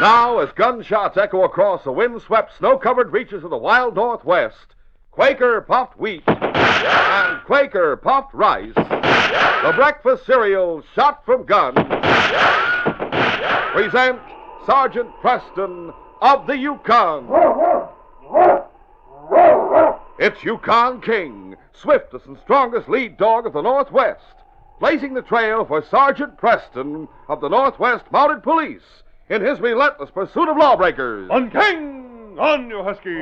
Now, as gunshots echo across the wind-swept, snow-covered reaches of the wild Northwest, Quaker Puffed Wheat and Quaker Puffed Rice, the breakfast cereal shot from guns, present Sergeant Preston of the Yukon. It's Yukon King, swiftest and strongest lead dog of the Northwest, blazing the trail for Sergeant Preston of the Northwest Mounted Police in his relentless pursuit of lawbreakers. On King! On, you husky!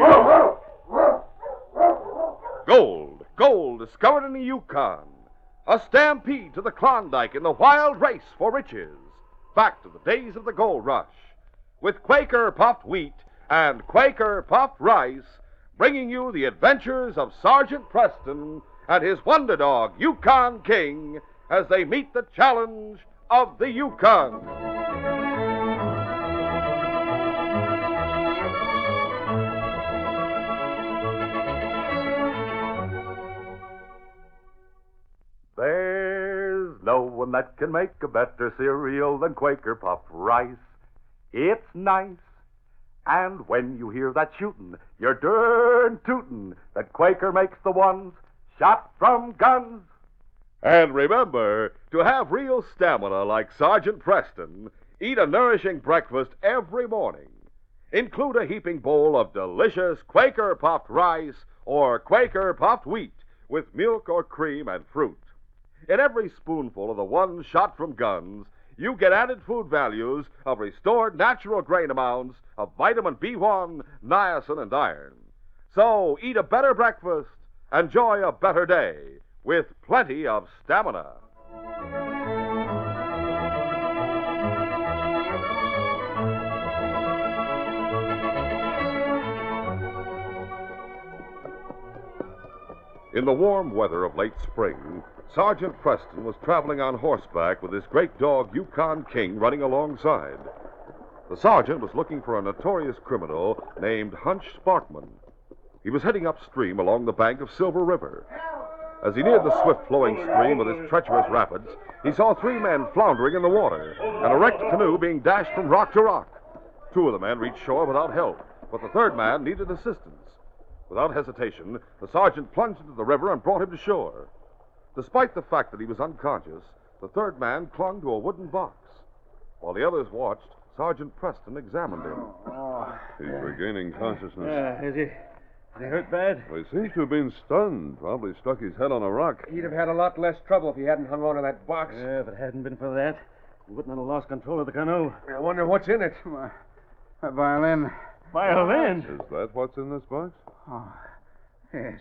Gold discovered in the Yukon. A stampede to the Klondike in the wild race for riches. Back to the days of the gold rush. With Quaker Puffed Wheat and Quaker Puffed Rice, bringing you the adventures of Sergeant Preston and his wonder dog, Yukon King, as they meet the challenge of the Yukon. There's no one that can make a better cereal than Quaker Puffed Rice. It's nice. And when you hear that shootin', you're darn tootin' that Quaker makes the ones shot from guns. And remember, to have real stamina like Sergeant Preston, eat a nourishing breakfast every morning. Include a heaping bowl of delicious Quaker Puffed Rice or Quaker Puffed Wheat with milk or cream and fruit. In every spoonful of the ones shot from guns, you get added food values of restored natural grain amounts of vitamin B1, niacin, and iron. So eat a better breakfast, enjoy a better day, with plenty of stamina. In the warm weather of late spring, Sergeant Preston was traveling on horseback with his great dog, Yukon King, running alongside. The sergeant was looking for a notorious criminal named Hunch Sparkman. He was heading upstream along the bank of Silver River. As he neared the swift-flowing stream with its treacherous rapids, he saw three men floundering in the water and a wrecked canoe being dashed from rock to rock. Two of the men reached shore without help, but the third man needed assistance. Without hesitation, the sergeant plunged into the river and brought him to shore. Despite the fact that he was unconscious, the third man clung to a wooden box. While the others watched, Sergeant Preston examined him. He's regaining consciousness. Is he hurt bad? Well, he seems to have been stunned. Probably struck his head on a rock. He'd have had a lot less trouble if he hadn't hung on to that box. Yeah, if it hadn't been for that, he wouldn't have lost control of the canoe. I wonder what's in it. A violin. Violin? Is that what's in this box? Oh, yes.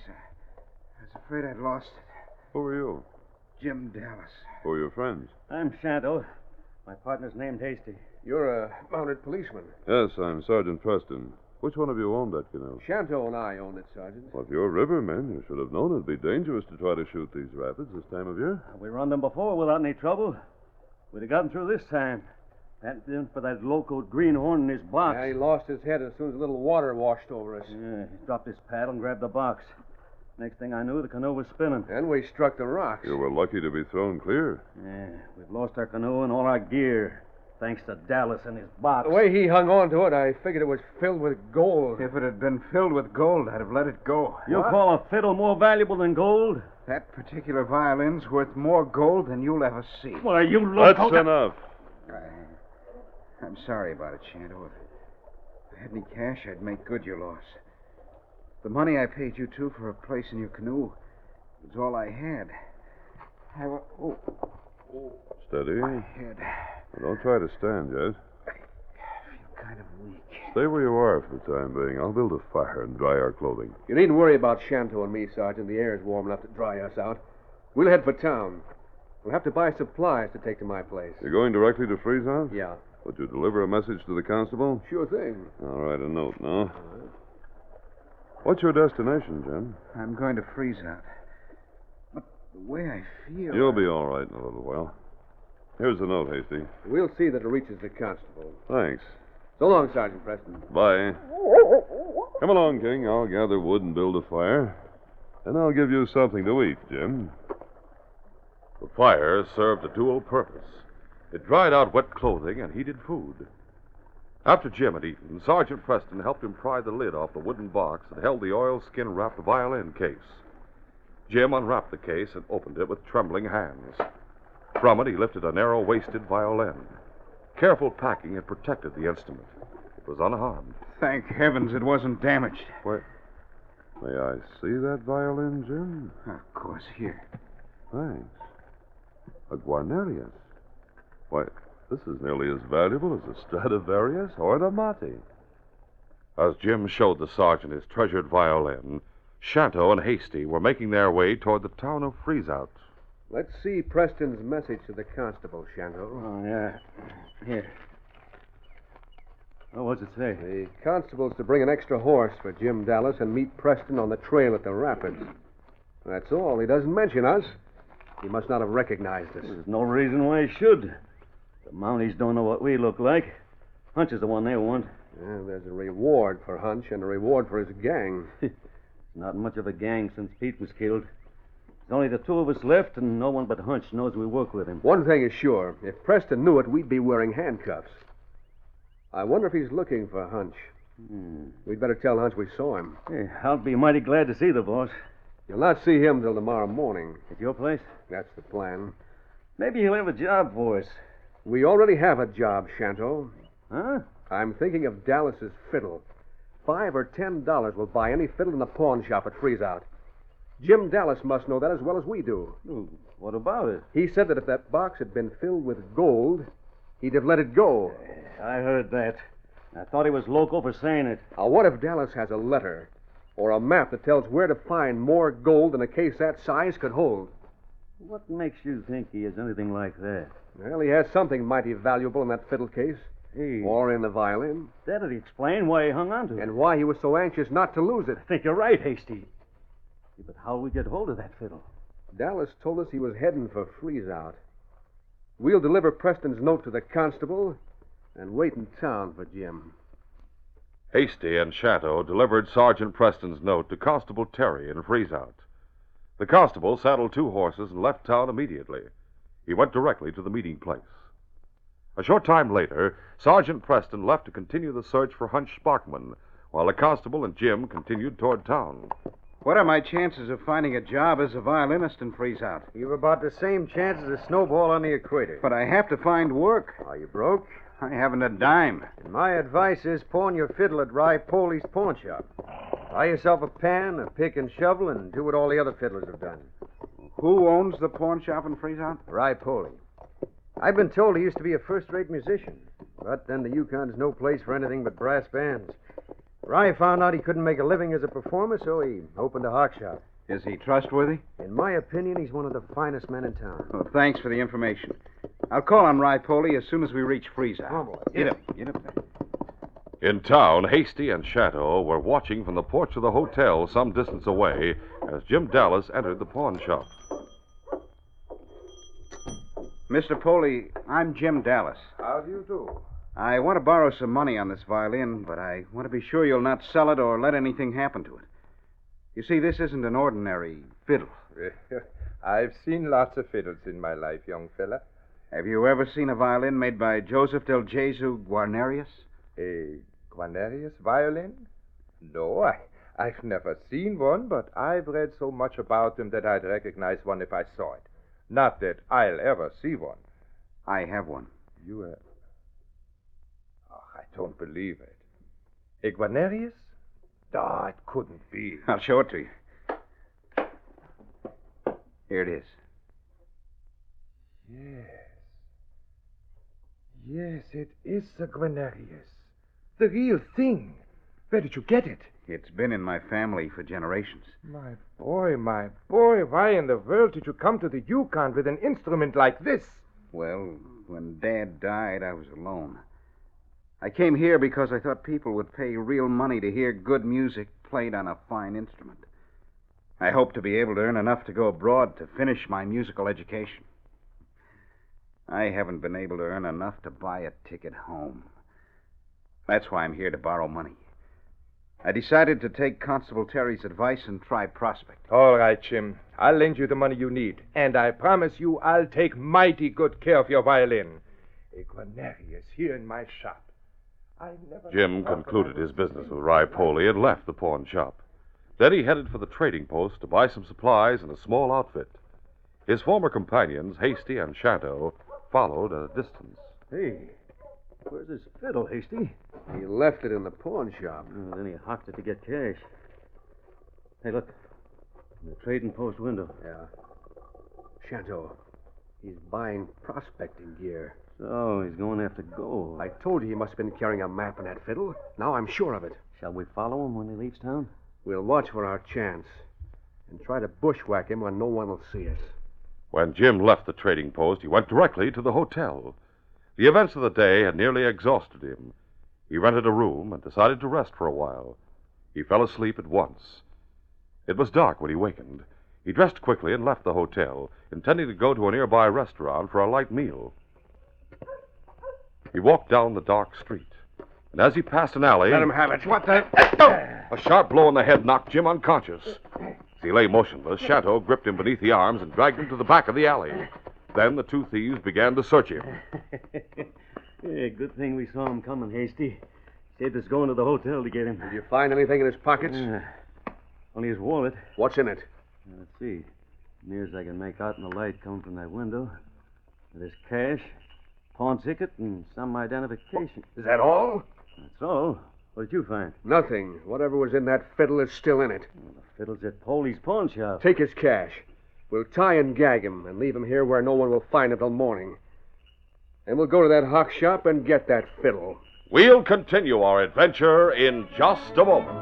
I was afraid I'd lost it. Who are you? Jim Dallas. Who are your friends? I'm Shanto. My partner's named Hasty. You're a mounted policeman. Yes, I'm Sergeant Preston. Which one of you owned that canoe? Shanto and I own it, Sergeant. Well, if you're rivermen, you should have known it'd be dangerous to try to shoot these rapids this time of year. We run them before without any trouble. We'd have gotten through this time. Hadn't been for that local greenhorn in his box. Yeah, he lost his head as soon as a little water washed over us. Yeah, he dropped his paddle and grabbed the box. Next thing I knew, the canoe was spinning. And we struck the rocks. You were lucky to be thrown clear. Yeah, we've lost our canoe and all our gear, thanks to Dallas and his box. The way he hung on to it, I figured it was filled with gold. If it had been filled with gold, I'd have let it go. You call a fiddle more valuable than gold? That particular violin's worth more gold than you'll ever see. Why, you look... That's enough. I'm sorry about it, Shanto. If I had any cash, I'd make good your loss. The money I paid you two for a place in your canoe was all I had. Steady. My head. Well, don't try to stand yet. I feel kind of weak. Stay where you are for the time being. I'll build a fire and dry our clothing. You needn't worry about Shanto and me, Sergeant. The air's warm enough to dry us out. We'll head for town. We'll have to buy supplies to take to my place. You're going directly to Freezeout? Yeah. Would you deliver a message to the constable? Sure thing. I'll write a note now. What's your destination, Jim? I'm going to freeze out. But the way I feel... You'll be all right in a little while. Here's the note, Hasty. We'll see that it reaches the constable. Thanks. So long, Sergeant Preston. Bye. Come along, King. I'll gather wood and build a fire. And I'll give you something to eat, Jim. The fire served a dual purpose. It dried out wet clothing and heated food. After Jim had eaten, Sergeant Preston helped him pry the lid off the wooden box that held the oilskin-wrapped violin case. Jim unwrapped the case and opened it with trembling hands. From it, he lifted a narrow-waisted violin. Careful packing had protected the instrument. It was unharmed. Thank heavens it wasn't damaged. Why, may I see that violin, Jim? Of course, here. Thanks. A Guarnerius. Why, this is nearly as valuable as a Stradivarius or an Amati. As Jim showed the sergeant his treasured violin, Shanto and Hasty were making their way toward the town of Freezeout. Let's see Preston's message to the constable, Shanto. Oh, yeah. Here. Oh, what's it say? The constable's to bring an extra horse for Jim Dallas and meet Preston on the trail at the rapids. That's all. He doesn't mention us. He must not have recognized us. There's no reason why he should. The Mounties don't know what we look like. Hunch is the one they want. Yeah, there's a reward for Hunch and a reward for his gang. Not much of a gang since Pete was killed. There's only the two of us left, and no one but Hunch knows we work with him. One thing is sure. If Preston knew it, we'd be wearing handcuffs. I wonder if he's looking for Hunch. We'd better tell Hunch we saw him. Hey, I'll be mighty glad to see the boss. You'll not see him till tomorrow morning. At your place? That's the plan. Maybe he'll have a job for us. We already have a job, Shanto. Huh? I'm thinking of Dallas's fiddle. $5 or $10 will buy any fiddle in the pawn shop at Freezeout. Jim Dallas must know that as well as we do. What about it? He said that if that box had been filled with gold, he'd have let it go. I heard that. I thought he was loco for saying it. Now, what if Dallas has a letter or a map that tells where to find more gold than a case that size could hold? What makes you think he has anything like that? Well, he has something mighty valuable in that fiddle case. Hey, Or in the violin. that'd explain why he hung on to it. And why he was so anxious not to lose it. I think you're right, Hasty. Yeah, but how'll we get hold of that fiddle? Dallas told us he was heading for Freezeout. We'll deliver Preston's note to the constable and wait in town for Jim. Hasty and Shanto delivered Sergeant Preston's note to Constable Terry in Freezeout. The constable saddled two horses and left town immediately. He went directly to the meeting place. A short time later, Sergeant Preston left to continue the search for Hunch Sparkman, while the constable and Jim continued toward town. What are my chances of finding a job as a violinist in Freezeout? You've about the same chance as a snowball on the equator. But I have to find work. Are you broke? I haven't a dime. And my advice is pawn your fiddle at Rye Poley's pawn shop. Buy yourself a pan, a pick and shovel, and do what all the other fiddlers have done. Who owns the pawn shop in Freezeout? Rye Poley. I've been told he used to be a first-rate musician, but then the Yukon's no place for anything but brass bands. Rye found out he couldn't make a living as a performer, so he opened a hock shop. Is he trustworthy? In my opinion, he's one of the finest men in town. Well, thanks for the information. I'll call on Rye Poley as soon as we reach Freezeout. Come on, boy. Get up. Get up there. In town, Hasty and Shanto were watching from the porch of the hotel some distance away as Jim Dallas entered the pawn shop. Mr. Poley, I'm Jim Dallas. How do you do? I want to borrow some money on this violin, but I want to be sure you'll not sell it or let anything happen to it. You see, this isn't an ordinary fiddle. I've seen lots of fiddles in my life, young fella. Have you ever seen a violin made by Joseph del Jesu Guarnerius? A Guarnerius violin? No, I've never seen one, but I've read so much about them that I'd recognize one if I saw it. Not that I'll ever see one. I have one. You, Oh, I don't believe it. A Guarnerius? Oh, it couldn't be. I'll show it to you. Here it is. Yes, it is a Guarnerius. The real thing. Where did you get it? It's been in my family for generations. My boy, why in the world did you come to the Yukon with an instrument like this? Well, when Dad died, I was alone. I came here because I thought people would pay real money to hear good music played on a fine instrument. I hope to be able to earn enough to go abroad to finish my musical education. I haven't been able to earn enough to buy a ticket home. That's why I'm here to borrow money. I decided to take Constable Terry's advice and try prospecting. All right, Jim. I'll lend you the money you need. And I promise you I'll take mighty good care of your violin. A Guarnerius here in my shop. Jim concluded his business with Ripoli and left the pawn shop. Then he headed for the trading post to buy some supplies and a small outfit. His former companions, Hasty and Shanto, followed at a distance. Hey, where's his fiddle, Hasty? He left it in the pawn shop. Oh, then he hocked it to get cash. Hey, look. In the trading post window. Yeah. Shanto, he's buying prospecting gear. So, he's going after gold. I told you he must have been carrying a map and that fiddle. Now I'm sure of it. Shall we follow him when he leaves town? We'll watch for our chance and try to bushwhack him when no one will see us. When Jim left the trading post, he went directly to the hotel. The events of the day had nearly exhausted him. He rented a room and decided to rest for a while. He fell asleep at once. It was dark when he wakened. He dressed quickly and left the hotel, intending to go to a nearby restaurant for a light meal. He walked down the dark street, and as he passed an alley... Let him have it. What the... A sharp blow on the head knocked Jim unconscious. As he lay motionless, Shanto gripped him beneath the arms and dragged him to the back of the alley. Then the two thieves began to search him. Yeah, good thing we saw him coming, Hasty. Saved us going to the hotel to get him. Did you find anything in his pockets? Only his wallet. What's in it? Let's see. Near as I can make out in the light coming from that window. There's cash, pawn ticket, and some identification. Is that all? That's all. What did you find? Nothing. Whatever was in that fiddle is still in it. Well, the fiddle's at Polly's pawn shop. Take his cash. We'll tie and gag him and leave him here where no one will find him till morning. And we'll go to that hock shop and get that fiddle. We'll continue our adventure in just a moment.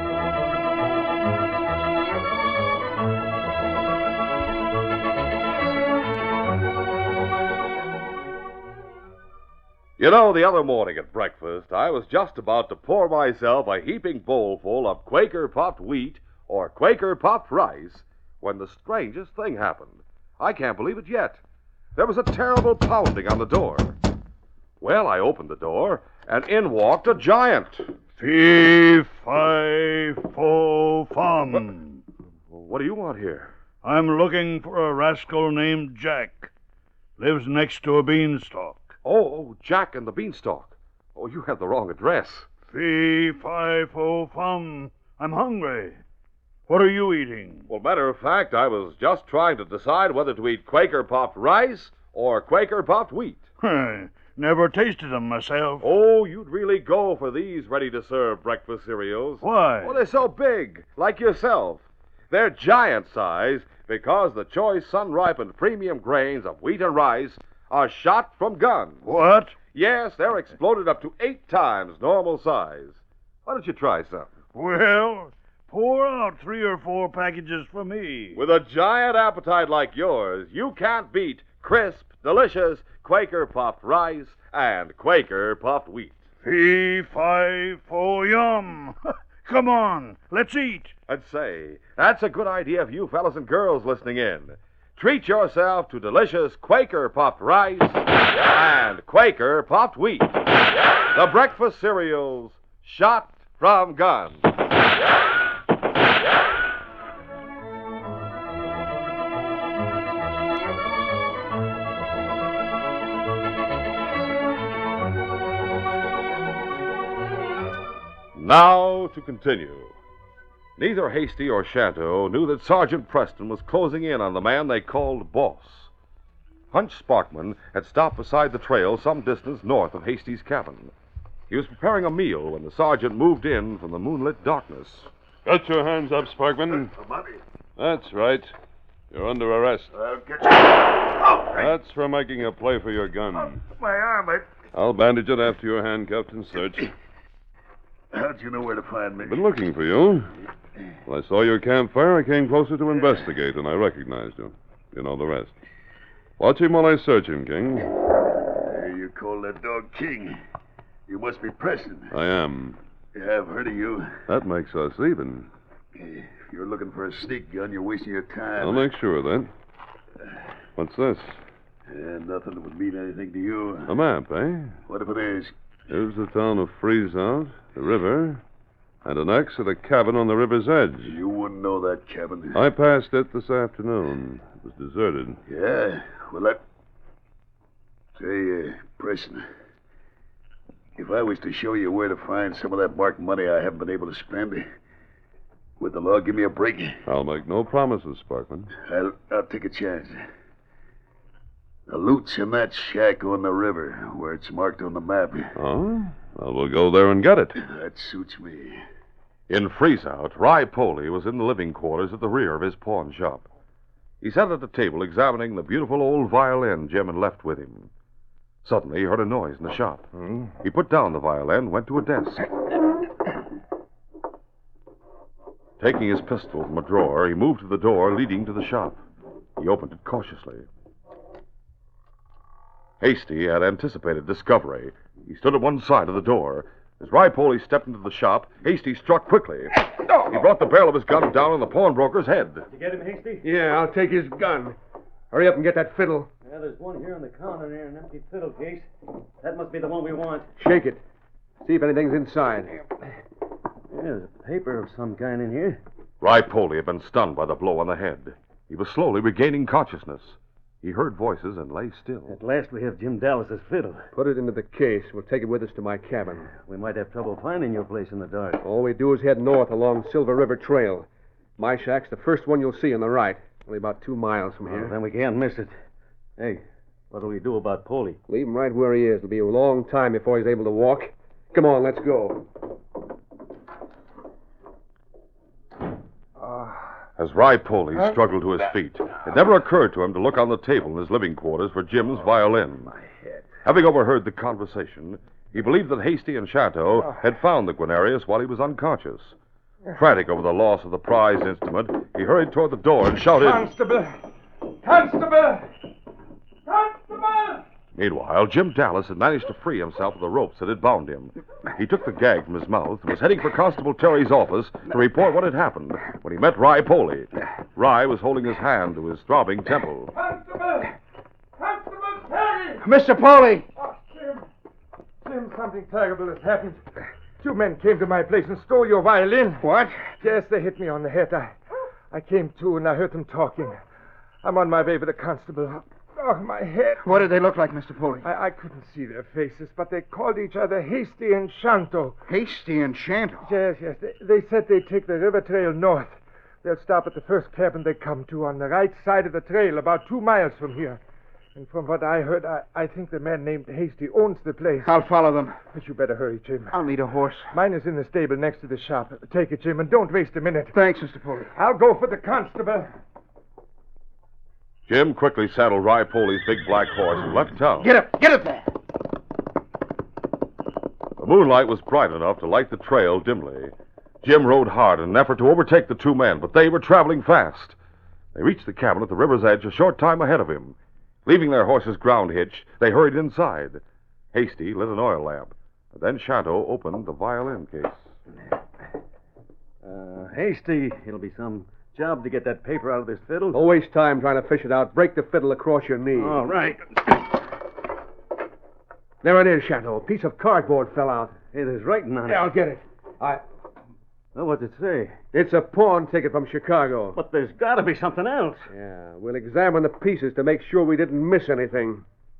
You know, the other morning at breakfast, I was just about to pour myself a heaping bowlful of Quaker puffed wheat or Quaker puffed rice when the strangest thing happened. I can't believe it yet. There was a terrible pounding on the door. Well, I opened the door, and in walked a giant. Fee-fi-fo-fum. What do you want here? I'm looking for a rascal named Jack. Lives next to a beanstalk. Oh, Jack and the Beanstalk. Oh, you have the wrong address. Fee-fi-fo-fum. I'm hungry. What are you eating? Well, matter of fact, I was just trying to decide whether to eat Quaker puffed rice or Quaker puffed wheat. Never tasted them myself. Oh, you'd really go for these ready-to-serve breakfast cereals. Why? Oh, they're so big, like yourself. They're giant size because the choice sun-ripened premium grains of wheat and rice are shot from guns. What? Yes, they're exploded up to 8 times normal size. Why don't you try some? Well, pour out 3 or 4 packages for me. With a giant appetite like yours, you can't beat crisp, delicious Quaker puffed rice and Quaker puffed wheat. Fee-fi-fo-yum. Come on, let's eat. And say, that's a good idea for you fellas and girls listening in. Treat yourself to delicious Quaker puffed rice and Quaker puffed wheat. The breakfast cereals shot from guns. Now to continue. Neither Hasty or Shanto knew that Sergeant Preston was closing in on the man they called Boss. Hunch Sparkman had stopped beside the trail some distance north of Hasty's cabin. He was preparing a meal when the sergeant moved in from the moonlit darkness. Got your hands up, Sparkman. Bobby, That's right. You're under arrest. I'll get you. Oh, That's for making a play for your gun. my arm. I'll bandage it after you're handcuffed and searched. How'd you know where to find me? Been looking for you. When I saw your campfire, I came closer to investigate, and I recognized you. You know the rest. Watch him while I search him, King. You call that dog King. You must be Preston. I am. Yeah, I've heard of you. That makes us even. If you're looking for a sneak gun, you're wasting your time. I'll make sure of that. What's this? Nothing that would mean anything to you. A map, eh? What if it is? Here's the town of Freezeout, the river, and an X at a cabin on the river's edge. You wouldn't know that cabin. I passed it this afternoon. It was deserted. Yeah? Well, that... Say, Preston, If I was to show you where to find some of that marked money I haven't been able to spend, would the law give me a break? I'll make no promises, Sparkman. I'll take a chance. The loot's in that shack on the river, where it's marked on the map. Oh? Well, we'll go there and get it. That suits me. In freeze-out, Rye Poley was in the living quarters at the rear of his pawn shop. He sat at the table examining the beautiful old violin Jim had left with him. Suddenly, he heard a noise in the shop. He put down the violin, went to a desk. Taking his pistol from a drawer, he moved to the door leading to the shop. He opened it cautiously. Hasty had anticipated discovery. He stood at one side of the door. As Rye Poley stepped into the shop, Hasty struck quickly. He brought the barrel of his gun down on the pawnbroker's head. Did you get him, Hasty? Yeah, I'll take his gun. Hurry up and get that fiddle. Yeah, there's one here on the counter near an empty fiddle case. That must be the one we want. Shake it. See if anything's inside. There's a paper of some kind in here. Rye Poley had been stunned by the blow on the head. He was slowly regaining consciousness. He heard voices and lay still. At last we have Jim Dallas's fiddle. Put it into the case. We'll take it with us to my cabin. We might have trouble finding your place in the dark. All we do is head north along Silver River Trail. My shack's the first one you'll see on the right. Only about 2 miles from here. Then we can't miss it. Hey, what'll we do about Poley? Leave him right where he is. It'll be a long time before he's able to walk. Come on, let's go. As Rye Poley struggled to his feet, it never occurred to him to look on the table in his living quarters for Jim's violin. Having overheard the conversation, he believed that Hasty and Shanto had found the Guarnerius while he was unconscious. Frantic over the loss of the prized instrument, he hurried toward the door and shouted, Constable! Constable! Constable! Meanwhile, Jim Dallas had managed to free himself of the ropes that had bound him. He took the gag from his mouth and was heading for Constable Terry's office to report what had happened when he met Rye Poley. Rye was holding his hand to his throbbing temple. Constable! Constable Terry! Mr. Poley! Oh, Jim, something terrible has happened. 2 men came to my place and stole your violin. What? Yes, they hit me on the head. I came to and I heard them talking. I'm on my way with the constable. Oh, my head. What did they look like, Mr. Poley? I couldn't see their faces, but they called each other Hasty and Shanto. Hasty and Shanto? Yes. They said they'd take the river trail north. They'll stop at the first cabin they come to on the right side of the trail, about 2 miles from here. And from what I heard, I think the man named Hasty owns the place. I'll follow them. But you better hurry, Jim. I'll need a horse. Mine is in the stable next to the shop. Take it, Jim, and don't waste a minute. Thanks, Mr. Poley. I'll go for the constable. Jim quickly saddled Rye Poley's big black horse and left town. Get up there. The moonlight was bright enough to light the trail dimly. Jim rode hard in an effort to overtake the 2 men, but they were traveling fast. They reached the cabin at the river's edge a short time ahead of him. Leaving their horses ground hitched, they hurried inside. Hasty lit an oil lamp. And then Shanto opened the violin case. Hasty, it'll be some job to get that paper out of this fiddle. Don't waste time trying to fish it out. Break the fiddle across your knee. All right. There it is, Shanto. A piece of cardboard fell out. Hey, there's writing on it. Yeah, I'll get it. Well, what's it say? It's a pawn ticket from Chicago. But there's got to be something else. Yeah, we'll examine the pieces to make sure we didn't miss anything.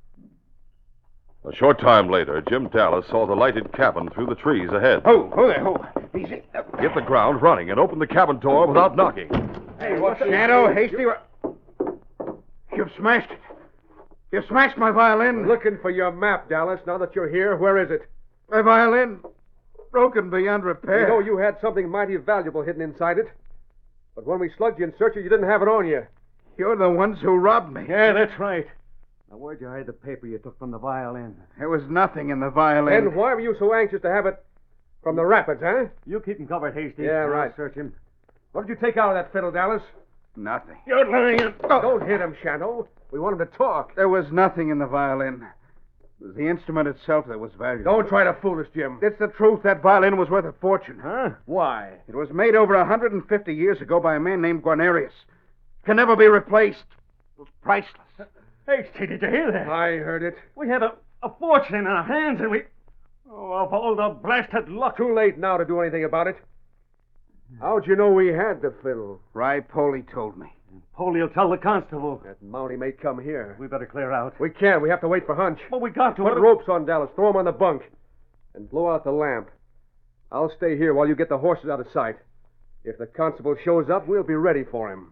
A short time later, Jim Dallas saw the lighted cabin through the trees ahead. Oh, there. Easy. He hit the ground running and opened the cabin door without knocking. Hey, what's Shanto, Hasty? You've smashed it. You smashed my violin. Looking for your map, Dallas. Now that you're here, where is it? My violin. Broken beyond repair. You know you had something mighty valuable hidden inside it. But when we slugged you in search of you didn't have it on you. You're the ones who robbed me. Yeah, that's right. Now, where'd you hide the paper you took from the violin? There was nothing in the violin. And why were you so anxious to have it from the rapids, huh? You keep him covered, Hasty. Yeah, right. I'll search him. What did you take out of that fiddle, Dallas? Nothing. You're lying. Don't hit him, Shanto. We want him to talk. There was nothing in the violin. It was the instrument itself that was valuable. Don't try to fool us, Jim. It's the truth. That violin was worth a fortune. Huh? Why? It was made over 150 years ago by a man named Guarnerius. Can never be replaced. It was priceless. Hasty, did you hear that? I heard it. We had a fortune in our hands, and we... Oh, of all the blasted luck. Too late now to do anything about it. How'd you know we had the fiddle? Rye Poley told me. Poley will tell the constable. That Mountie may come here. We better clear out. We can't. We have to wait for Hunch. But we got to... Put ropes on Dallas. Throw him on the bunk. and blow out the lamp. I'll stay here while you get the horses out of sight. If the constable shows up, we'll be ready for him.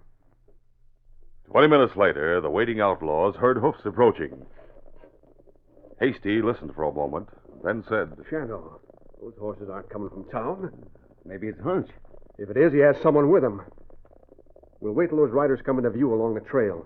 20 minutes later, the waiting outlaws heard hoofs approaching. Hasty listened for a moment, then said, Shanto, those horses aren't coming from town. Maybe it's Hunch. If it is, he has someone with him. We'll wait till those riders come into view along the trail.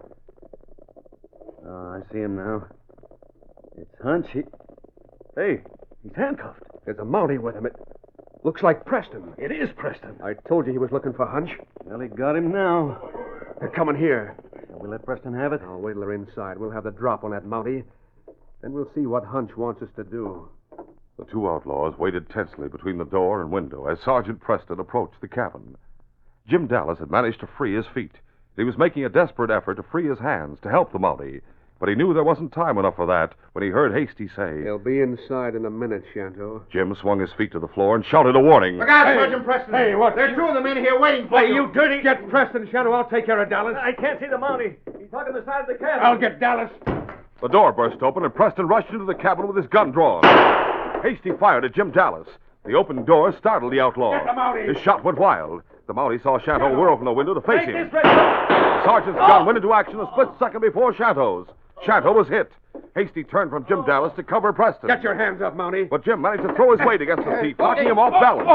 Oh, I see him now. It's Hunch. Hey, he's handcuffed. There's a Mountie with him. It looks like Preston. It is Preston. I told you he was looking for Hunch. Well, he got him now. They're coming here. Shall we let Preston have it? I'll wait till they're inside. We'll have the drop on that Mountie. Then we'll see what Hunch wants us to do. The two outlaws waited tensely between the door and window as Sergeant Preston approached the cabin. Jim Dallas had managed to free his feet. He was making a desperate effort to free his hands to help the Mountie, but he knew there wasn't time enough for that when he heard Hasty say... They'll be inside in a minute, Shanto. Jim swung his feet to the floor and shouted a warning. Look out, Sergeant Preston. Hey, what? There are two of them in here waiting for you. You dirty... Get Preston, Shanto. I'll take care of Dallas. I can't see the Mountie. He's hugging the side of the cabin. I'll get Dallas. The door burst open and Preston rushed into the cabin with his gun drawn. Hasty fired at Jim Dallas. The open door startled the outlaw. Get the Mountie. His shot went wild. The Mountie saw Shanto whirl from the window to face him. This The sergeant's gun went into action a split second before Shanto's. Shanto was hit. Hasty turned from Jim Dallas to cover Preston. Get your hands up, Mountie. But Jim managed to throw his weight against his feet, knocking him off balance.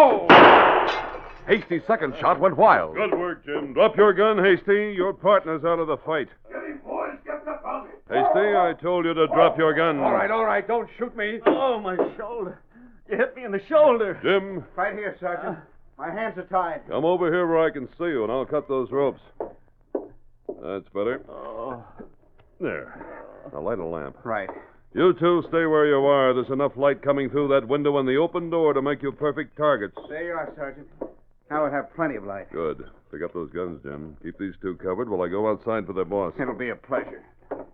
Hasty's second shot went wild. Good work, Jim. Drop your gun, Hasty. Your partner's out of the fight. Get him, boys. Get the Mountie. Hasty, I told you to drop your gun. All right. Don't shoot me. Oh, my shoulder. You hit me in the shoulder. Jim, Right here, Sergeant. My hands are tied. come over here where I can see you, and I'll cut those ropes. That's better. Oh. There. Now light a lamp. Right. You two stay where you are. There's enough light coming through that window and the open door to make you perfect targets. There you are, Sergeant. Now we'll have plenty of light. Good. Pick up those guns, Jim. Keep these two covered while I go outside for their boss. It'll be a pleasure.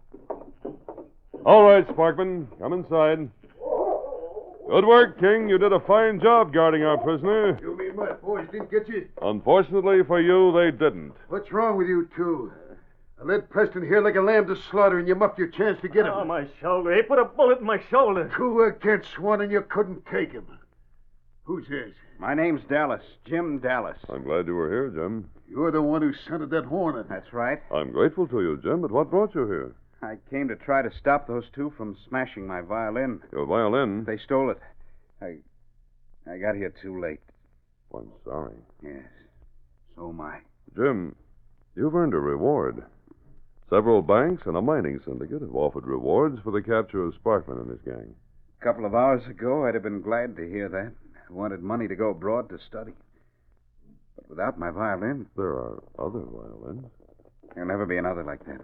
All right, Sparkman. Come inside. Good work, King. You did a fine job guarding our prisoner. You mean my boys didn't get you? Unfortunately for you, they didn't. What's wrong with you two? I led Preston here like a lamb to slaughter, and you muffed your chance to get him. Oh, my shoulder. He put a bullet in my shoulder. Two against one, and you couldn't take him. Who's this? My name's Dallas. Jim Dallas. I'm glad you were here, Jim. You're the one who scented that hornet. That's right. I'm grateful to you, Jim, but what brought you here? I came to try to stop those two from smashing my violin. Your violin? They stole it. I got here too late. I'm sorry. Yes. So am I. Jim, you've earned a reward. Several banks and a mining syndicate have offered rewards for the capture of Sparkman and his gang. A couple of hours ago, I'd have been glad to hear that. I wanted money to go abroad to study. But without my violin, There are other violins. there'll never be another like that.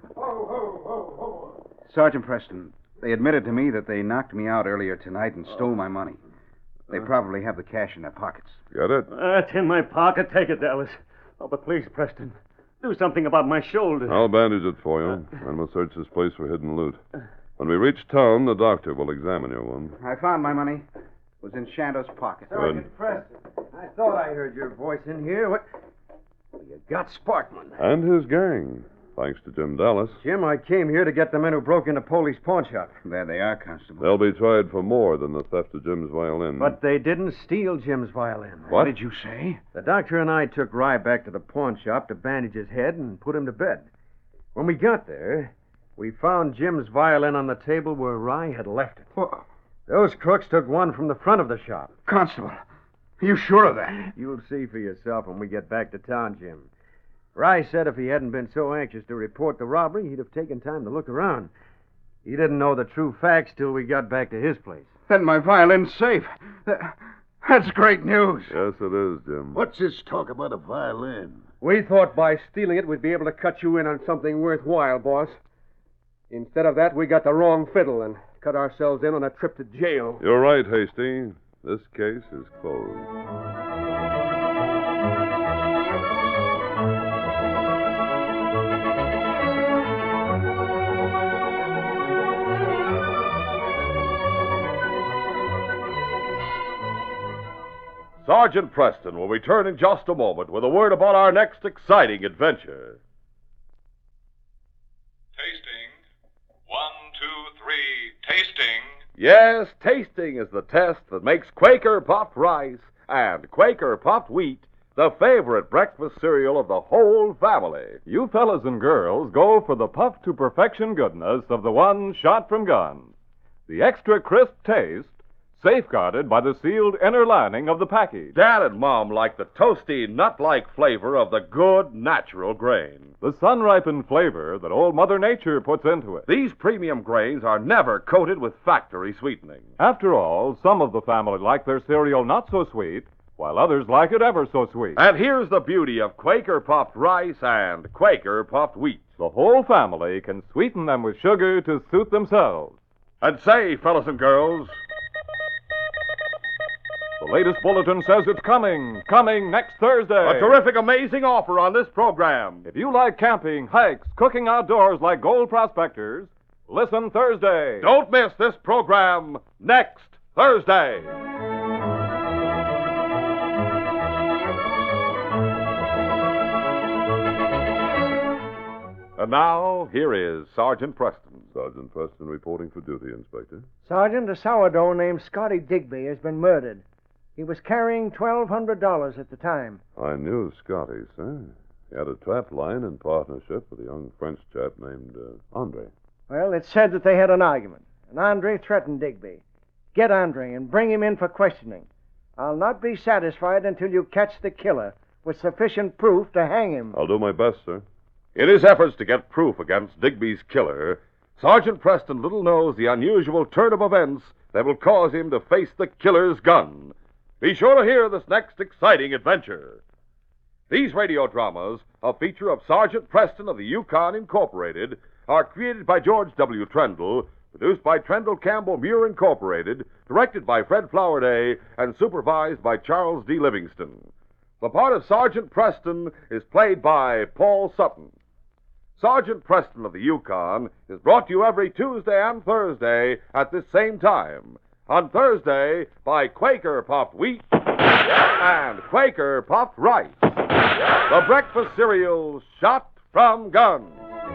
Sergeant Preston, they admitted to me that they knocked me out earlier tonight and stole my money. They probably have the cash in their pockets. Got it? It's in my pocket. Take it, Dallas. Oh, but please, Preston, do something about my shoulder. I'll bandage it for you, and we'll search this place for hidden loot. When we reach town, the doctor will examine your wound. I found my money. It was in Shanto's pocket. Good. Preston, I thought I heard your voice in here. What? Well, you got Sparkman. And his gang, thanks to Jim Dallas. Jim, I came here to get the men who broke into Poley's pawn shop. There they are, Constable. They'll be tried for more than the theft of Jim's violin. But they didn't steal Jim's violin. What? did you say? The doctor and I took Rye back to the pawn shop to bandage his head and put him to bed. When we got there, we found Jim's violin on the table where Rye had left it. Well, Those crooks took one from the front of the shop. Constable, are you sure of that? You'll see for yourself when we get back to town, Jim. Rye said if he hadn't been so anxious to report the robbery, he'd have taken time to look around. He didn't know the true facts till we got back to his place. Then my violin's safe. That's great news. Yes, it is, Jim. What's this talk about a violin? We thought by stealing it we'd be able to cut you in on something worthwhile, boss. Instead of that, we got the wrong fiddle and cut ourselves in on a trip to jail. You're right, Hasty. This case is closed. Sergeant Preston will return in just a moment with a word about our next exciting adventure. Tasting. 1, 2, 3. Tasting. Yes, tasting is the test that makes Quaker Puffed Rice and Quaker Puffed Wheat the favorite breakfast cereal of the whole family. You fellas and girls go for the puff to perfection goodness of the one shot from guns. The extra crisp taste, safeguarded by the sealed inner lining of the package. Dad and Mom like the toasty, nut-like flavor of the good, natural grain. The sun-ripened flavor that old Mother Nature puts into it. These premium grains are never coated with factory sweetening. After all, some of the family like their cereal not so sweet, while others like it ever so sweet. And here's the beauty of Quaker Puffed Rice and Quaker Puffed Wheat. The whole family can sweeten them with sugar to suit themselves. And say, fellas and girls, the latest bulletin says it's coming next Thursday. A terrific, amazing offer on this program. If you like camping, hikes, cooking outdoors like gold prospectors, listen Thursday. Don't miss this program next Thursday. And now, here is Sergeant Preston. Sergeant Preston reporting for duty, Inspector. Sergeant, a sourdough named Scotty Digby has been murdered. He was carrying $1,200 at the time. I knew Scotty, sir. He had a trap line in partnership with a young French chap named Andre. Well, it's said that they had an argument, and Andre threatened Digby. Get Andre and bring him in for questioning. I'll not be satisfied until you catch the killer with sufficient proof to hang him. I'll do my best, sir. In his efforts to get proof against Digby's killer, Sergeant Preston little knows the unusual turn of events that will cause him to face the killer's gun. Be sure to hear this next exciting adventure. These radio dramas, a feature of Sergeant Preston of the Yukon Incorporated, are created by George W. Trendle, produced by Trendle Campbell Muir Incorporated, directed by Fred Flowerday, and supervised by Charles D. Livingston. The part of Sergeant Preston is played by Paul Sutton. Sergeant Preston of the Yukon is brought to you every Tuesday and Thursday at this same time. On Thursday, by Quaker Puffed Wheat and Quaker Puffed Rice, the breakfast cereal shot from guns.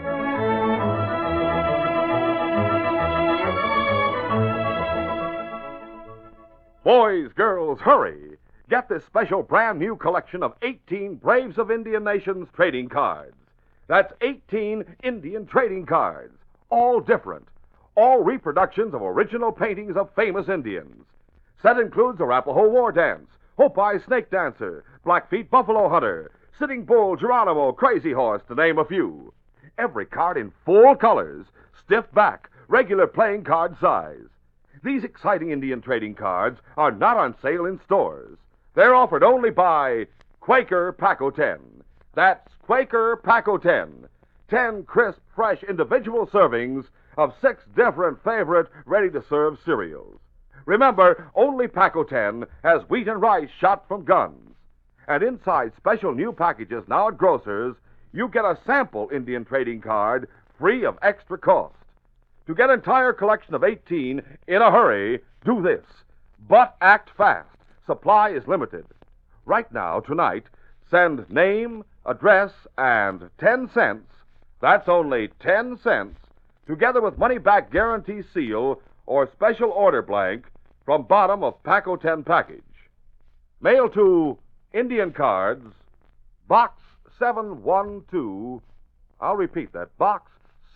Boys, girls, hurry! Get this special brand new collection of 18 Braves of Indian Nations trading cards. That's 18 Indian trading cards, all different, all reproductions of original paintings of famous Indians. Set includes Arapaho War Dance, Hopi Snake Dancer, Blackfeet Buffalo Hunter, Sitting Bull, Geronimo, Crazy Horse, to name a few. Every card in full colors, stiff back, regular playing card size. These exciting Indian trading cards are not on sale in stores. They're offered only by Quaker Pack-O-10. That's Quaker Pack-O-10. 10 crisp, fresh individual servings of 6 different favorite ready-to-serve cereals. Remember, only Pack-O-10 has wheat and rice shot from guns. And inside special new packages now at grocers, you get a sample Indian trading card free of extra cost. To get entire collection of 18 in a hurry, do this. But act fast. Supply is limited. Right now, tonight, send name, address, and 10 cents, that's only 10 cents, together with money-back guarantee seal or special order blank from bottom of Pack-O-10 package. Mail to Indian Cards, Box 712, I'll repeat that, Box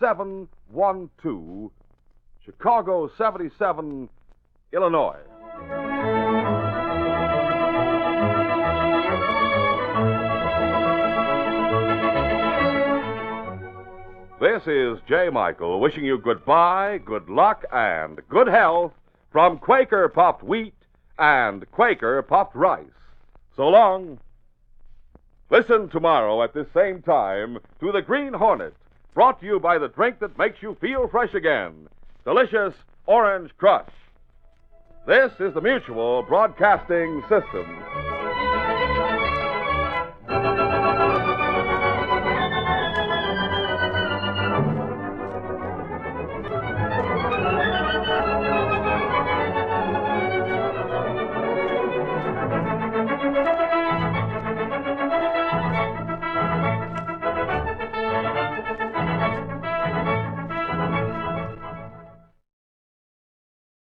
712, Chicago 77, Illinois. This is J. Michael wishing you goodbye, good luck, and good health from Quaker Puffed Wheat and Quaker Puffed Rice. So long. Listen tomorrow at this same time to The Green Hornet, brought to you by the drink that makes you feel fresh again, delicious Orange Crush. This is the Mutual Broadcasting System.